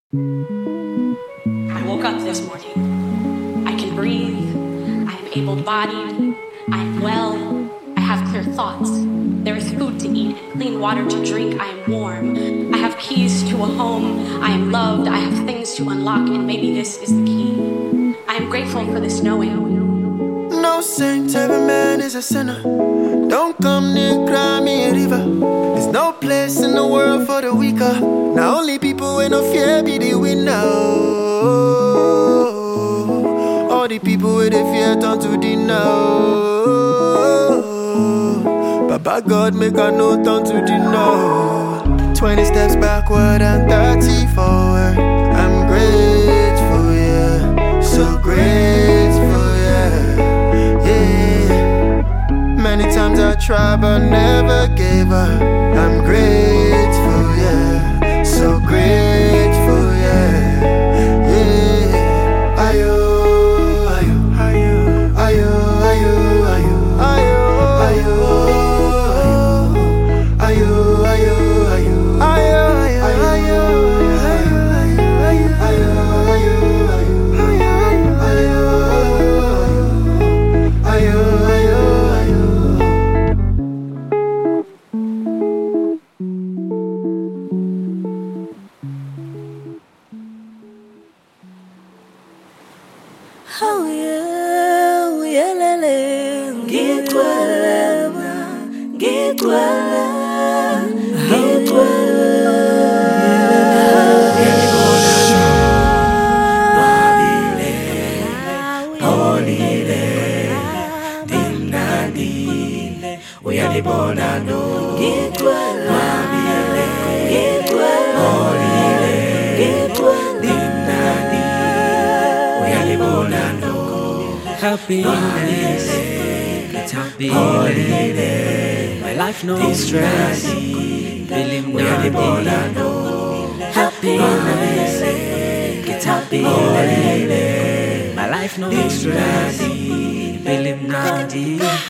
I woke up this morning. I can breathe. I am able-bodied. I am well. I have clear thoughts. There is food to eat and clean water to drink. I am warm. I have keys to a home. I am loved. I have things to unlock, and maybe this is the key. I am grateful for this knowing. No saint, every man is a sinner. Don't come near Grammy River. There's no place in the world for the weaker. Now only people with no fear be the winner. All the people with the fear turn to the no. Baba God make a no turn to the no. 20 steps backward and 30 forward. I'm grateful, yeah. So grateful, yeah. Many times I tried but never gave up. I'm grateful, yeah. So grateful, yeah. Yeah. Ayo, ayo, ayo, ayo, ayo, ayo, ayo, ayo, ayo, ayo, ayo, ayo, oh yeah, yeah, lele, get well, get well, get Happiness, it's happiness. My life no stress. Feeling happiness, it's happiness. My life no stress. Feeling